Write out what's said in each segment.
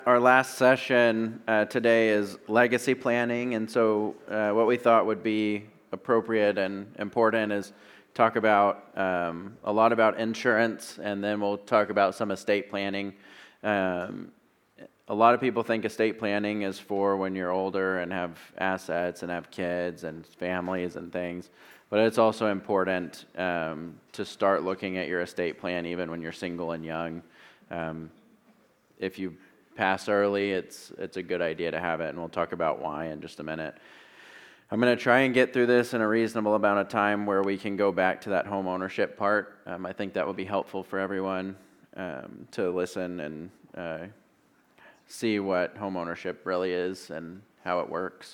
Our last session today is legacy planning, and so what we thought would be appropriate and important is talk about a lot about insurance, and then we'll talk about some estate planning. A lot of people think estate planning is for when you're older and have assets and have kids and families and things, but it's also important to start looking at your estate plan even when you're single and young. If you pass early, it's a good idea to have it, and we'll talk about why in just a minute. I'm going to try and get through this in a reasonable amount of time where we can go back to that home ownership part. I think that will be helpful for everyone to listen and see what home ownership really is and how it works.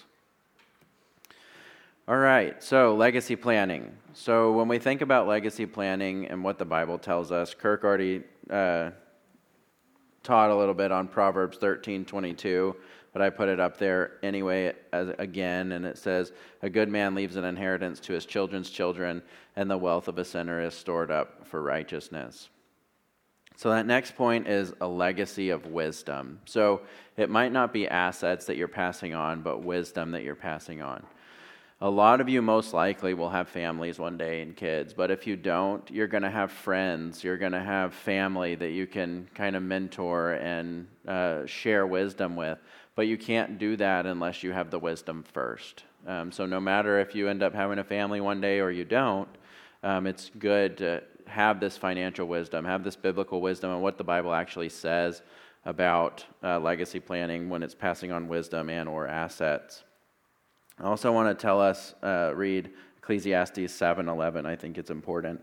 All right, so legacy planning. So when we think about legacy planning and what the Bible tells us, Kirk already taught a little bit on Proverbs 13:22, but I put it up there anyway again, and it says, "A good man leaves an inheritance to his children's children, and the wealth of a sinner is stored up for righteousness." So that next point is a legacy of wisdom. So it might not be assets that you're passing on, but wisdom that you're passing on. A lot of you most likely will have families one day and kids, but if you don't, you're going to have friends, you're going to have family that you can kind of mentor and share wisdom with, but you can't do that unless you have the wisdom first. So no matter if you end up having a family one day or you don't, it's good to have this financial wisdom, have this biblical wisdom and what the Bible actually says about legacy planning when it's passing on wisdom and or assets. I also want to tell us, read Ecclesiastes 7:11. I think it's important.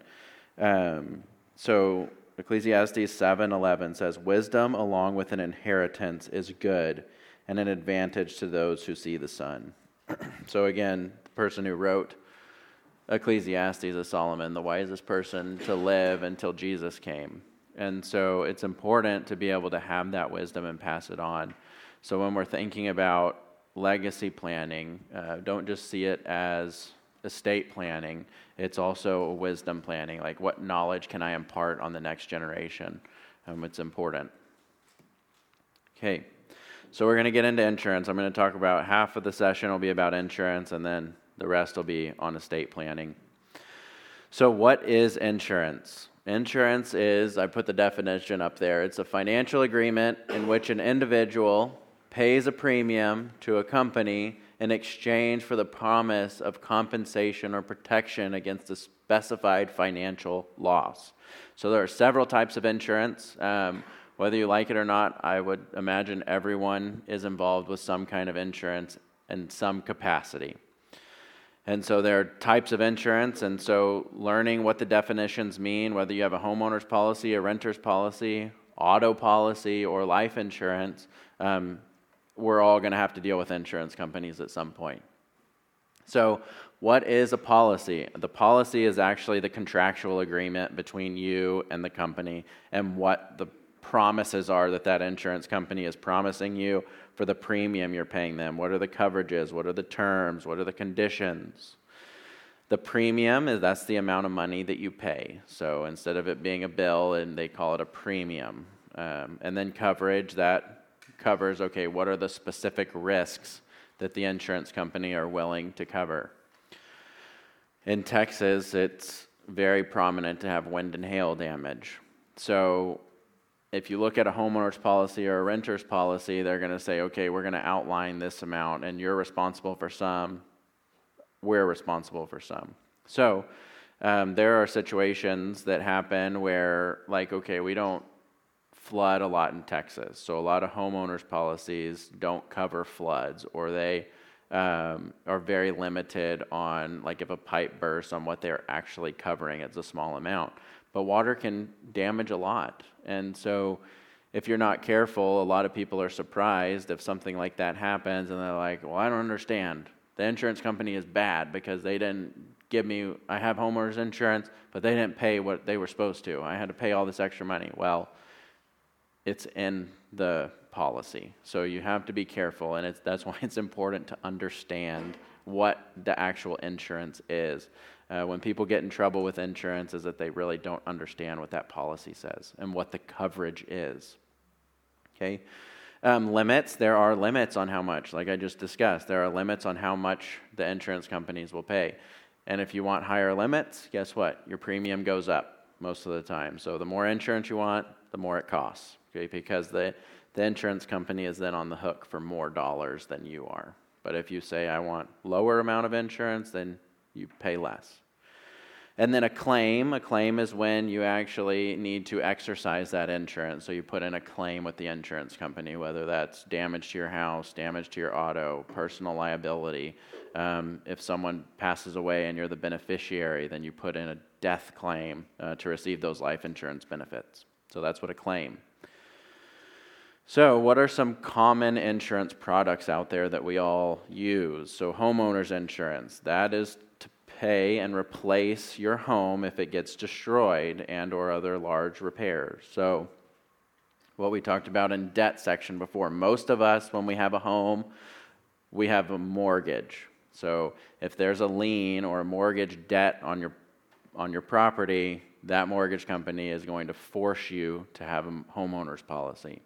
So Ecclesiastes 7:11 says, "Wisdom along with an inheritance is good, and an advantage to those who see the sun." So again, the person who wrote Ecclesiastes is Solomon, the wisest person to live until Jesus came. And so it's important to be able to have that wisdom and pass it on. So when we're thinking about legacy planning, don't just see it as estate planning. It's also wisdom planning, like what knowledge can I impart on the next generation? It's important. Okay, so we're going to get into insurance. I'm going to talk about half of the session will be about insurance, and then the rest will be on estate planning. So what is insurance? Insurance is, I put the definition up there, it's a financial agreement in which an individual pays a premium to a company in exchange for the promise of compensation or protection against a specified financial loss. So there are several types of insurance. Whether you like it or not, I would imagine everyone is involved with some kind of insurance in some capacity. And so there are types of insurance, and so learning what the definitions mean, whether you have a homeowner's policy, a renter's policy, auto policy, or life insurance, we're all going to have to deal with insurance companies at some point. So what is a policy? The policy is actually the contractual agreement between you and the company and what the promises are that insurance company is promising you for the premium you're paying them. What are the coverages? What are the terms? What are the conditions? The premium that's the amount of money that you pay. So instead of it being a bill, and they call it a premium. And then coverage, that covers, okay, what are the specific risks that the insurance company are willing to cover? In Texas, it's very prominent to have wind and hail damage. So if you look at a homeowner's policy or a renter's policy, they're going to say, okay, we're going to outline this amount, and you're responsible for some, we're responsible for some. So there are situations that happen where, like, okay, we don't flood a lot in Texas, so a lot of homeowners' policies don't cover floods, or they are very limited on, like, if a pipe bursts, on what they're actually covering. It's a small amount, but water can damage a lot, and so if you're not careful, a lot of people are surprised if something like that happens, and they're like, well, I don't understand. The insurance company is bad because they didn't give me, I have homeowners insurance, but they didn't pay what they were supposed to. I had to pay all this extra money. Well, it's in the policy. So you have to be careful, and that's why it's important to understand what the actual insurance is. When people get in trouble with insurance is that they really don't understand what that policy says and what the coverage is. Okay? Limits, there are limits on how much, like I just discussed. There are limits on how much the insurance companies will pay. And if you want higher limits, guess what? Your premium goes up most of the time. So the more insurance you want, the more it costs, okay? Because the insurance company is then on the hook for more dollars than you are. But if you say, I want lower amount of insurance, then you pay less. And then a claim is when you actually need to exercise that insurance. So you put in a claim with the insurance company, whether that's damage to your house, damage to your auto, personal liability. If someone passes away and you're the beneficiary, then you put in a death claim to receive those life insurance benefits. So that's what a claim. So what are some common insurance products out there that we all use? So homeowners insurance, that is to pay and replace your home if it gets destroyed and or other large repairs. So what we talked about in debt section before, most of us, when we have a home, we have a mortgage. So if there's a lien or a mortgage debt on your property, that mortgage company is going to force you to have a homeowner's policy.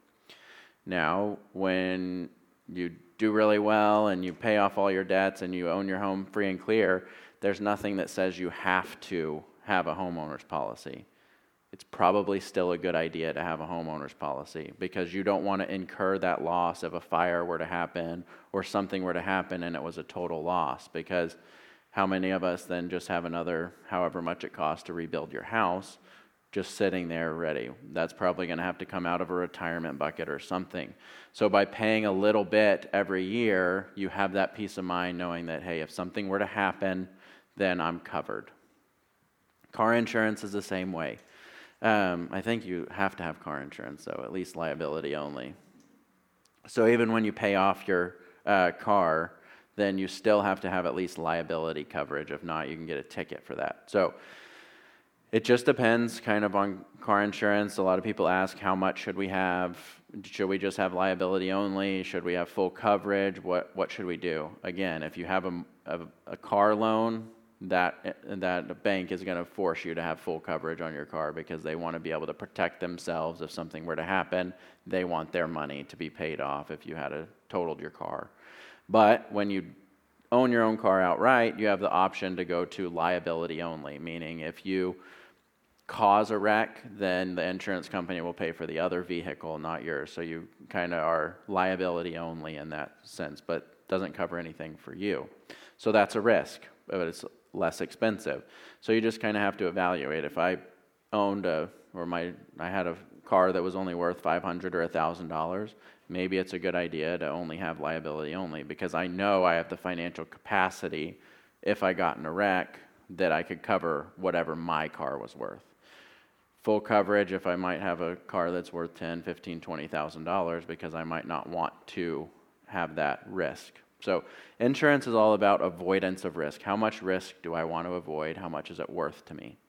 Now, when you do really well and you pay off all your debts and you own your home free and clear, there's nothing that says you have to have a homeowner's policy. It's probably still a good idea to have a homeowner's policy because you don't want to incur that loss if a fire were to happen or something were to happen and it was a total loss, because how many of us then just have another however much it costs to rebuild your house just sitting there ready? That's probably going to have to come out of a retirement bucket or something. So by paying a little bit every year, you have that peace of mind knowing that, hey, if something were to happen, then I'm covered. Car insurance is the same way. I think you have to have car insurance, though, at least liability only. So even when you pay off your car, then you still have to have at least liability coverage. If not, you can get a ticket for that. So it just depends kind of on car insurance. A lot of people ask, how much should we have? Should we just have liability only? Should we have full coverage? What should we do? Again, if you have a car loan, that bank is going to force you to have full coverage on your car because they want to be able to protect themselves if something were to happen. They want their money to be paid off if you had totaled your car. But when you own your own car outright, you have the option to go to liability only, meaning if you cause a wreck, then the insurance company will pay for the other vehicle, not yours. So you kind of are liability only in that sense, but doesn't cover anything for you. So that's a risk, but it's less expensive. So you just kind of have to evaluate. If I owned I had a car that was only worth $500 or $1,000, maybe it's a good idea to only have liability only because I know I have the financial capacity if I got in a wreck that I could cover whatever my car was worth. Full coverage if I might have a car that's worth $10,000, $15,000, $20,000 because I might not want to have that risk. So insurance is all about avoidance of risk. How much risk do I want to avoid? How much is it worth to me?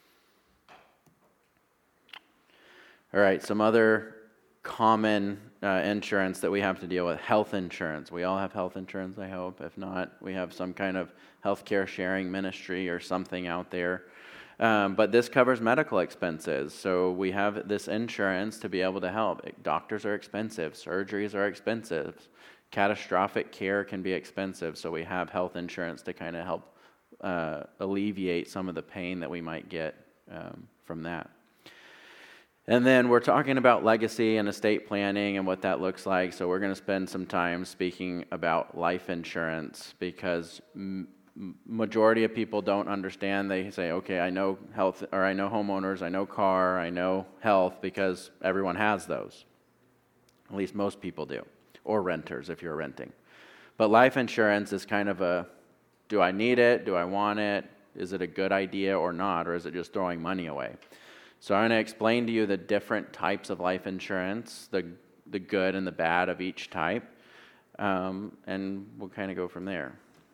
All right, some other common insurance that we have to deal with. Health insurance. We all have health insurance, I hope. If not, we have some kind of healthcare sharing ministry or something out there. But this covers medical expenses. So we have this insurance to be able to help. Doctors are expensive. Surgeries are expensive. Catastrophic care can be expensive. So we have health insurance to kind of help alleviate some of the pain that we might get from that. And then we're talking about legacy and estate planning and what that looks like. So we're going to spend some time speaking about life insurance because majority of people don't understand. They say, okay, I know health, or I know homeowners, I know car, I know health, because everyone has those. At least most people do, or renters if you're renting. But life insurance is kind of do I need it? Do I want it? Is it a good idea or not? Or is it just throwing money away? So I'm going to explain to you the different types of life insurance, the good and the bad of each type, and we'll kind of go from there.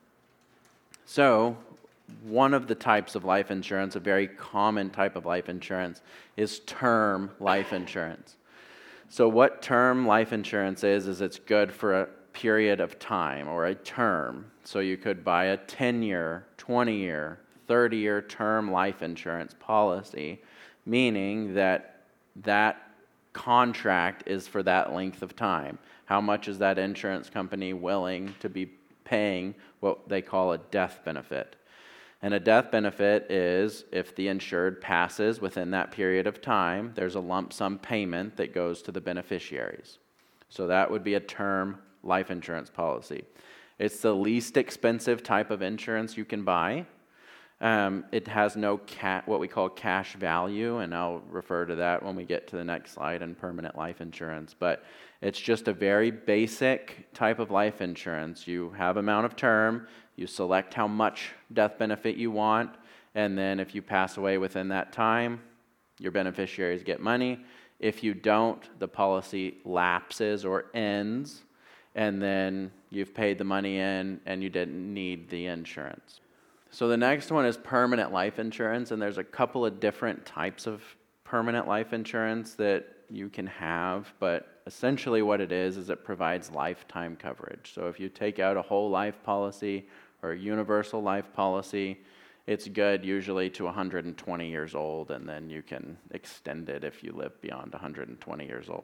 So one of the types of life insurance, a very common type of life insurance, is term life insurance. So what term life insurance is it's good for a period of time or a term. So you could buy a 10-year, 20-year, 30-year term life insurance policy, meaning that contract is for that length of time. how much is that insurance company willing to be paying what they call a death benefit. And a death benefit is if the insured passes within that period of time, there's a lump sum payment that goes to the beneficiaries. So that would be a term life insurance policy. It's the least expensive type of insurance you can buy. It has no what we call cash value, and I'll refer to that when we get to the next slide in permanent life insurance. But it's just a very basic type of life insurance. You have amount of term, you select how much death benefit you want, and then if you pass away within that time, your beneficiaries get money. If you don't, the policy lapses or ends, and then you've paid the money in and you didn't need the insurance. So the next one is permanent life insurance, and there's a couple of different types of permanent life insurance that you can have, but essentially what it is it provides lifetime coverage. So if you take out a whole life policy or a universal life policy, it's good usually to 120 years old, and then you can extend it if you live beyond 120 years old,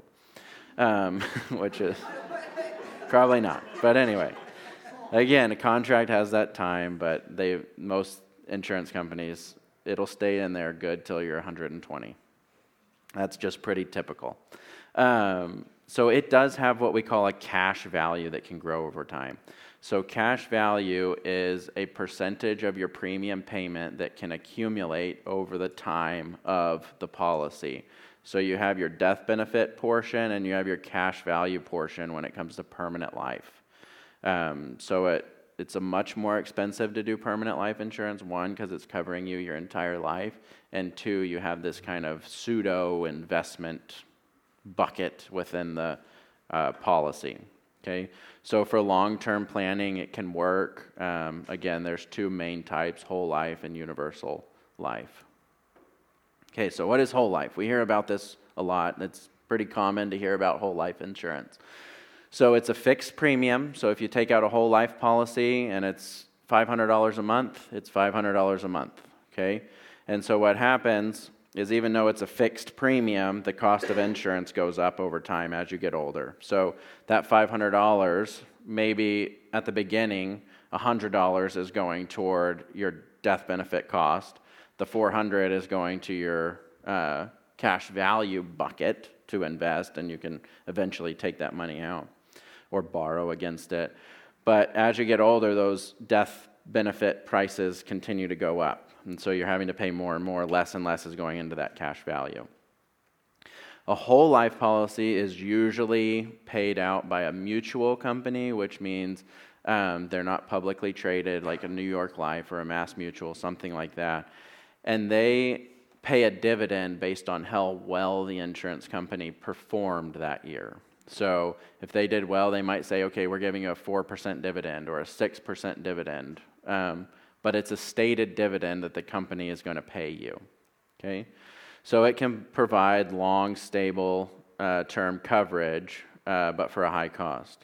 which is probably not. But anyway, again, a contract has that time, but most insurance companies, it'll stay in there good till you're 120. That's just pretty typical. So it does have what we call a cash value that can grow over time. So cash value is a percentage of your premium payment that can accumulate over the time of the policy. So you have your death benefit portion and you have your cash value portion when it comes to permanent life. So it's a much more expensive to do permanent life insurance, one, because it's covering you your entire life, and two, you have this kind of pseudo investment bucket within the policy. Okay, so for long-term planning, it can work. Again, there's two main types, whole life and universal life. Okay, so what is whole life? We hear about this a lot. It's pretty common to hear about whole life insurance. So it's a fixed premium. So if you take out a whole life policy and it's $500 a month, it's $500 a month. Okay, and so what happens is even though it's a fixed premium, the cost of insurance goes up over time as you get older. So that $500, maybe at the beginning, $100 is going toward your death benefit cost. The $400 is going to your cash value bucket to invest, and you can eventually take that money out or borrow against it. But as you get older, those death benefit prices continue to go up. And so you're having to pay more and more, less and less is going into that cash value. A whole life policy is usually paid out by a mutual company, which means they're not publicly traded, like a New York Life or a Mass Mutual, something like that. And they pay a dividend based on how well the insurance company performed that year. So if they did well, they might say, okay, we're giving you a 4% dividend or a 6% dividend. But it's a stated dividend that the company is going to pay you. Okay, so it can provide long, stable term coverage, but for a high cost.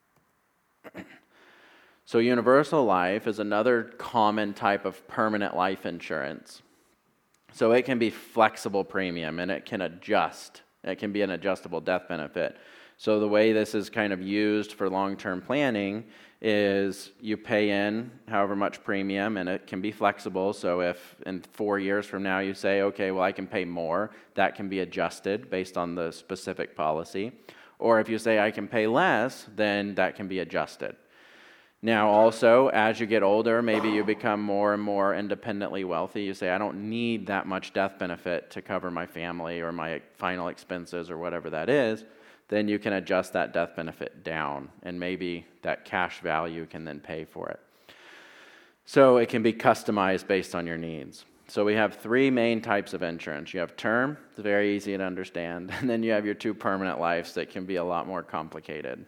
So universal life is another common type of permanent life insurance. So it can be flexible premium and it can adjust. It can be an adjustable death benefit. So the way this is kind of used for long-term planning is you pay in however much premium, and it can be flexible. So if in 4 years from now you say, okay, well, I can pay more, that can be adjusted based on the specific policy. Or if you say I can pay less, then that can be adjusted. Now also, as you get older, maybe you become more and more independently wealthy. You say, I don't need that much death benefit to cover my family or my final expenses or whatever that is. Then you can adjust that death benefit down, and maybe that cash value can then pay for it. So it can be customized based on your needs. So we have three main types of insurance. You have term, it's very easy to understand, and then you have your two permanent lives that can be a lot more complicated.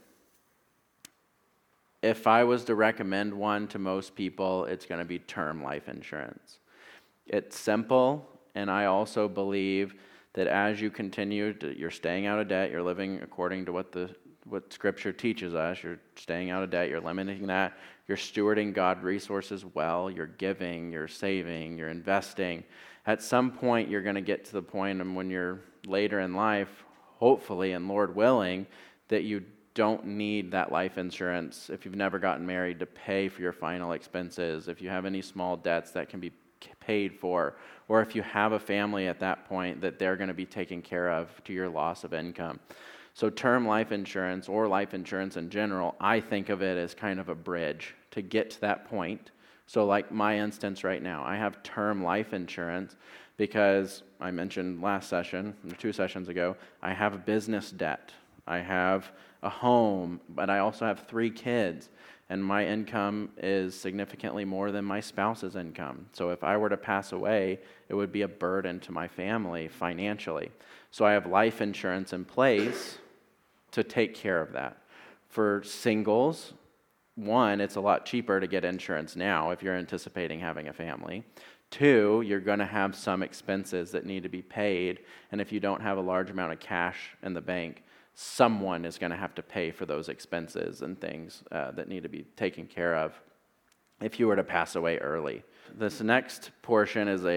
If I was to recommend one to most people, it's going to be term life insurance. It's simple, and I also believe that as you continue, you're staying out of debt, you're living according to what Scripture teaches us, you're staying out of debt, you're limiting that, you're stewarding God resources well, you're giving, you're saving, you're investing. At some point, you're going to get to the point when you're later in life, hopefully, and Lord willing, that you don't need that life insurance if you've never gotten married to pay for your final expenses, if you have any small debts that can be paid for, or if you have a family at that point that they're going to be taken care of to your loss of income. So term life insurance or life insurance in general, I think of it as kind of a bridge to get to that point. So like my instance right now, I have term life insurance because I mentioned last session, or 2 sessions ago, I have a business debt. I have a home, but I also have 3 kids, and my income is significantly more than my spouse's income. So if I were to pass away, it would be a burden to my family financially. So I have life insurance in place to take care of that. For singles, 1, it's a lot cheaper to get insurance now if you're anticipating having a family. 2, you're going to have some expenses that need to be paid, and if you don't have a large amount of cash in the bank, someone is going to have to pay for those expenses and things that need to be taken care of if you were to pass away early. This next portion is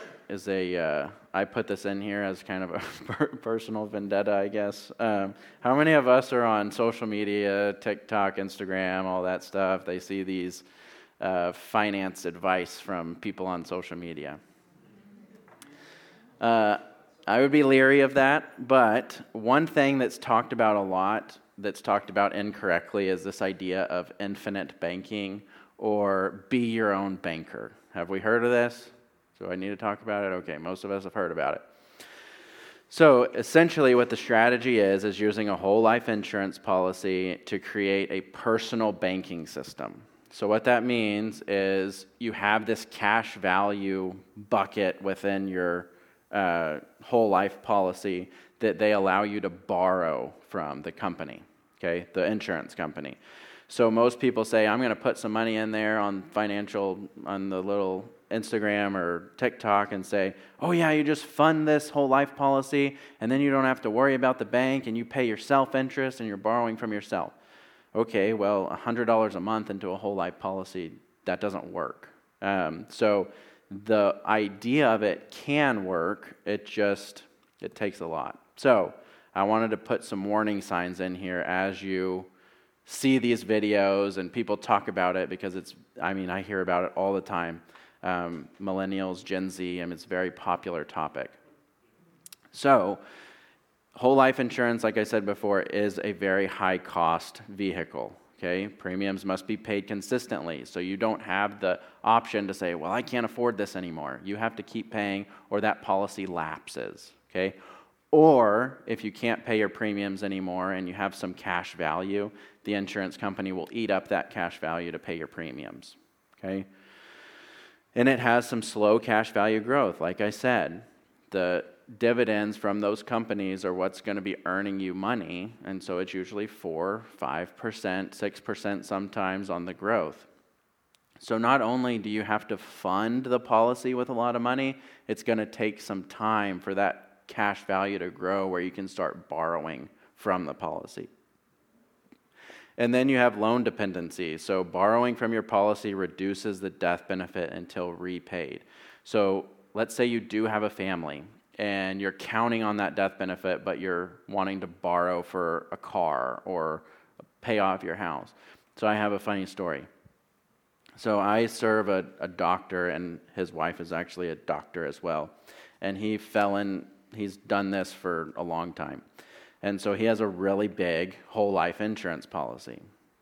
I put this in here as kind of a personal vendetta, I guess. How many of us are on social media, TikTok, Instagram, all that stuff? They see these finance advice from people on social media. I would be leery of that, but one thing that's talked about a lot, that's talked about incorrectly, is this idea of infinite banking or be your own banker. Have we heard of this? Do I need to talk about it? Okay, most of us have heard about it. So essentially what the strategy is using a whole life insurance policy to create a personal banking system. So what that means is you have this cash value bucket within your whole life policy that they allow you to borrow from the company, okay, the insurance company. So most people say, I'm going to put some money in there on the little Instagram or TikTok and say, oh yeah, you just fund this whole life policy and then you don't have to worry about the bank and you pay yourself interest and you're borrowing from yourself. Okay, well, $100 a month into a whole life policy, that doesn't work. So the idea of it can work, it takes a lot. So I wanted to put some warning signs in here as you see these videos and people talk about it because I hear about it all the time. Millennials, Gen Z, it's a very popular topic. So whole life insurance, like I said before, is a very high cost vehicle. Okay, premiums must be paid consistently, so you don't have the option to say, well, I can't afford this anymore. You have to keep paying or that policy lapses, okay? Or if you can't pay your premiums anymore and you have some cash value, the insurance company will eat up that cash value to pay your premiums, okay? And it has some slow cash value growth. Like I said, the dividends from those companies are what's going to be earning you money, and so it's usually 4%, 5%, 6% sometimes on the growth. So not only do you have to fund the policy with a lot of money, it's going to take some time for that cash value to grow where you can start borrowing from the policy. And then you have loan dependency. So borrowing from your policy reduces the death benefit until repaid. So let's say you do have a family and you're counting on that death benefit, but you're wanting to borrow for a car or pay off your house. So I have a funny story. So I serve a doctor, and his wife is actually a doctor as well. And he's done this for a long time. And so he has a really big whole life insurance policy.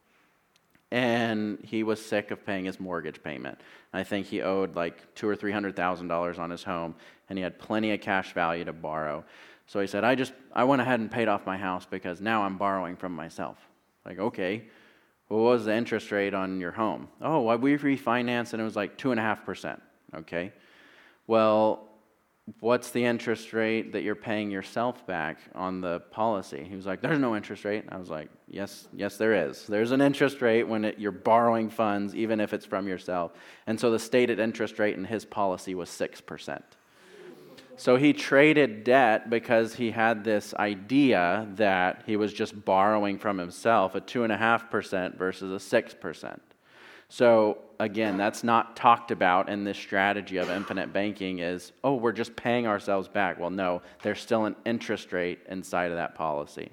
And he was sick of paying his mortgage payment. I think he owed like $200,000 or $300,000 on his home, and he had plenty of cash value to borrow. So he said, I went ahead and paid off my house because now I'm borrowing from myself. Like, okay, well, what was the interest rate on your home? Oh, well, we refinanced and it was like 2.5%. Okay, well, what's the interest rate that you're paying yourself back on the policy? He was like, there's no interest rate. I was like, yes, there is. There's an interest rate when you're borrowing funds, even if it's from yourself. And so the stated interest rate in his policy was 6%. So he traded debt because he had this idea that he was just borrowing from himself at 2.5% versus a 6%. So again, that's not talked about in this strategy of infinite banking is, oh, we're just paying ourselves back. Well, no, there's still an interest rate inside of that policy.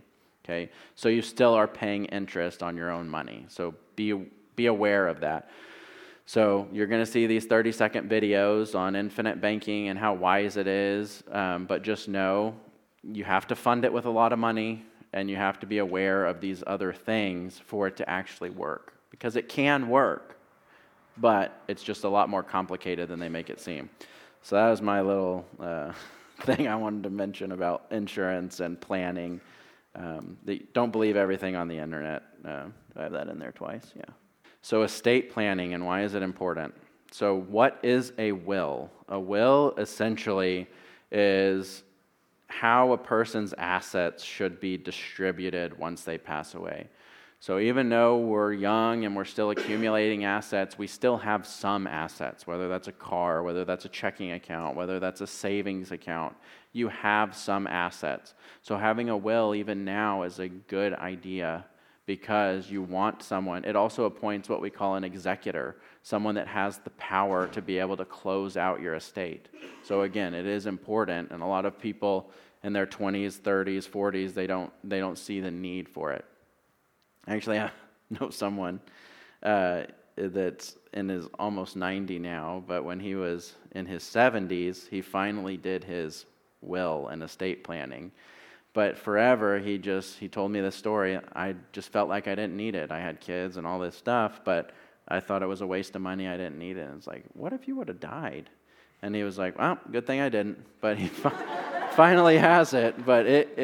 okay? So you still are paying interest on your own money. So be aware of that. So you're going to see these 30-second videos on infinite banking and how wise it is, but just know you have to fund it with a lot of money, and you have to be aware of these other things for it to actually work, because it can work, but it's just a lot more complicated than they make it seem. So that was my little thing I wanted to mention about insurance and planning. Don't believe everything on the internet. I have that in there twice, yeah. So estate planning, and why is it important? So what is a will? A will essentially is how a person's assets should be distributed once they pass away. So even though we're young and we're still accumulating assets, we still have some assets, whether that's a car, whether that's a checking account, whether that's a savings account. You have some assets. So having a will even now is a good idea, because you want someone. It also appoints what we call an executor, someone that has the power to be able to close out your estate. So again, it is important, and a lot of people in their 20s, 30s, 40s, they don't see the need for it. Actually, I know someone that's in his almost 90 now, but when he was in his 70s, he finally did his will and estate planning. But forever, he told me this story. I just felt like I didn't need it. I had kids and all this stuff, but I thought it was a waste of money. I didn't need it. And it's like, what if you would have died? And he was like, well, good thing I didn't. But he finally has it. But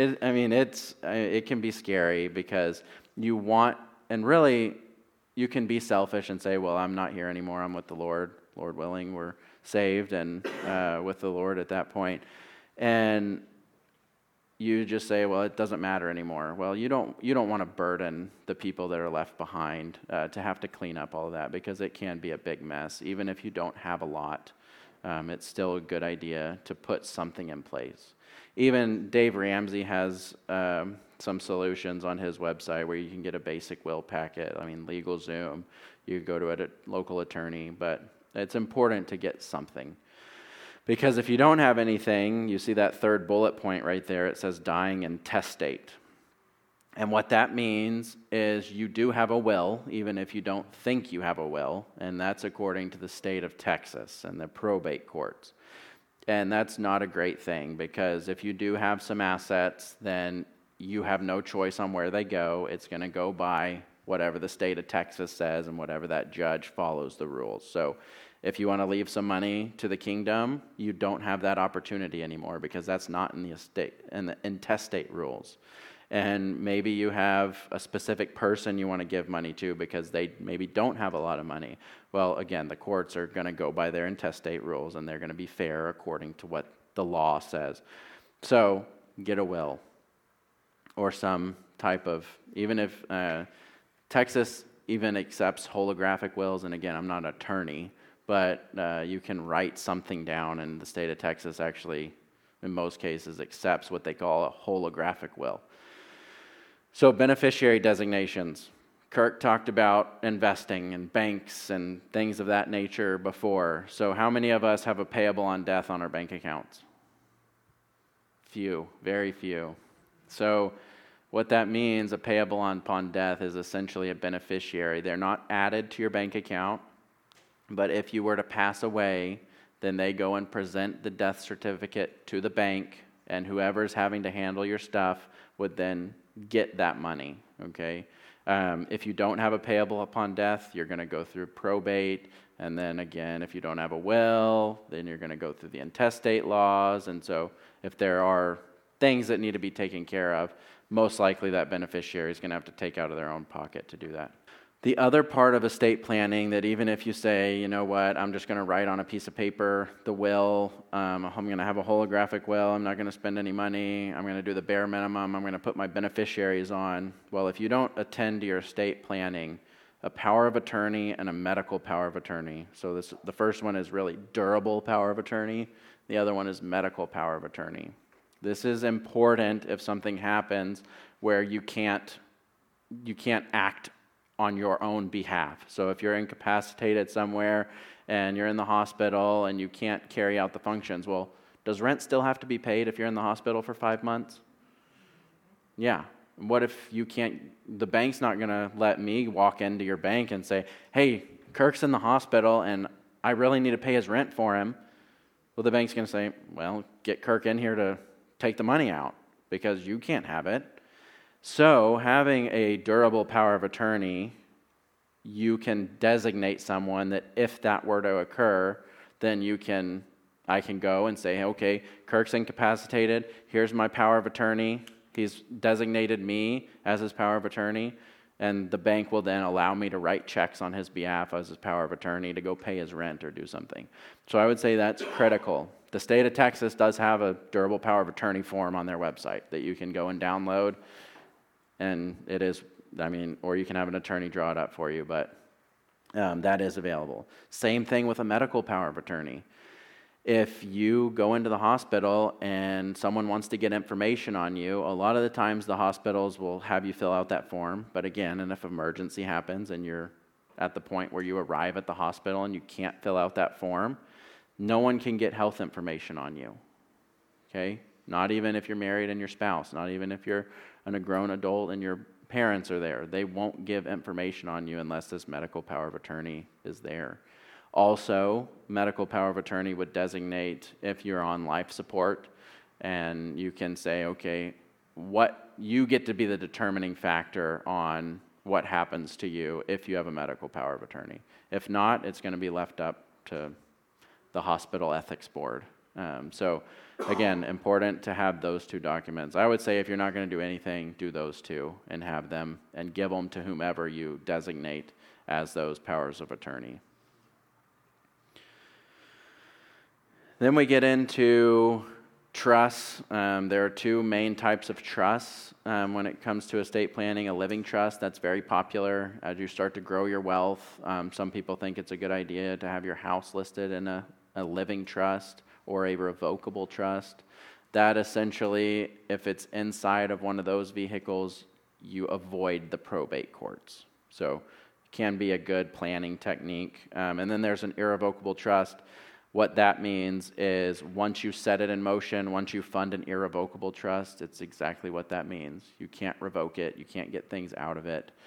it can be scary, because you want, and really, you can be selfish and say, well, I'm not here anymore. I'm with the Lord. Lord willing, we're saved and with the Lord at that point. And you just say, well, it doesn't matter anymore. Well, you don't want to burden the people that are left behind to have to clean up all of that, because it can be a big mess. Even if you don't have a lot, it's still a good idea to put something in place. Even Dave Ramsey has some solutions on his website where you can get a basic will packet. LegalZoom, you go to a local attorney, but it's important to get something. Because if you don't have anything, you see that third bullet point right there, it says dying intestate. And what that means is you do have a will, even if you don't think you have a will, and that's according to the state of Texas and the probate courts. And that's not a great thing, because if you do have some assets, then you have no choice on where they go. It's going to go by whatever the state of Texas says and whatever that judge follows the rules. So if you want to leave some money to the kingdom, you don't have that opportunity anymore, because that's not in the estate and the intestate rules. And maybe you have a specific person you want to give money to because they maybe don't have a lot of money. Well, again, the courts are going to go by their intestate rules, and they're going to be fair according to what the law says. So get a will or some type of, even if Texas even accepts holographic wills, and again, I'm not an attorney, but you can write something down, and the state of Texas actually, in most cases, accepts what they call a holographic will. So beneficiary designations. Kirk talked about investing and banks and things of that nature before. So how many of us have a payable on death on our bank accounts? Few, very few. So what that means, a payable upon death, is essentially a beneficiary. They're not added to your bank account, but if you were to pass away, then they go and present the death certificate to the bank, and whoever's having to handle your stuff would then get that money, okay? If you don't have a payable upon death, you're going to go through probate, and then again, if you don't have a will, then you're going to go through the intestate laws, and so if there are things that need to be taken care of, most likely that beneficiary is going to have to take out of their own pocket to do that. The other part of estate planning, that even if you say, you know what, I'm just going to write on a piece of paper the will, I'm going to have a holographic will, I'm not going to spend any money, I'm going to do the bare minimum, I'm going to put my beneficiaries on. Well, if you don't attend to your estate planning, a power of attorney and a medical power of attorney. So the first one is really durable power of attorney. The other one is medical power of attorney. This is important if something happens where you can't act on your own behalf. So if you're incapacitated somewhere and you're in the hospital and you can't carry out the functions, well, does rent still have to be paid if you're in the hospital for 5 months? Yeah. What if you can't, the bank's not going to let me walk into your bank and say, hey, Kirk's in the hospital and I really need to pay his rent for him. Well, the bank's going to say, well, get Kirk in here to take the money out because you can't have it. So having a durable power of attorney, you can designate someone that if that were to occur, then I can go and say, okay, Kirk's incapacitated. Here's my power of attorney. He's designated me as his power of attorney. And the bank will then allow me to write checks on his behalf as his power of attorney to go pay his rent or do something. So I would say that's critical. The state of Texas does have a durable power of attorney form on their website that you can go and download. And it is, or you can have an attorney draw it up for you, but that is available. Same thing with a medical power of attorney. If you go into the hospital and someone wants to get information on you, a lot of the times the hospitals will have you fill out that form. But again, and if emergency happens and you're at the point where you arrive at the hospital and you can't fill out that form, no one can get health information on you. Okay? Not even if you're married and your spouse, not even if you're a grown adult and your parents are there. They won't give information on you unless this medical power of attorney is there. Also, medical power of attorney would designate if you're on life support, and you can say, okay, you get to be the determining factor on what happens to you if you have a medical power of attorney. If not, it's going to be left up to the hospital ethics board. So again, important to have those two documents. I would say if you're not going to do anything, do those two and have them and give them to whomever you designate as those powers of attorney. Then we get into trusts. There are two main types of trusts when it comes to estate planning. A living trust, that's very popular as you start to grow your wealth. Some people think it's a good idea to have your house listed in a living trust or a revocable trust. That essentially, if it's inside of one of those vehicles, you avoid the probate courts. So it can be a good planning technique. And then there's an irrevocable trust. What that means is once you set it in motion, once you fund an irrevocable trust, it's exactly what that means. You can't revoke it. You can't get things out of it.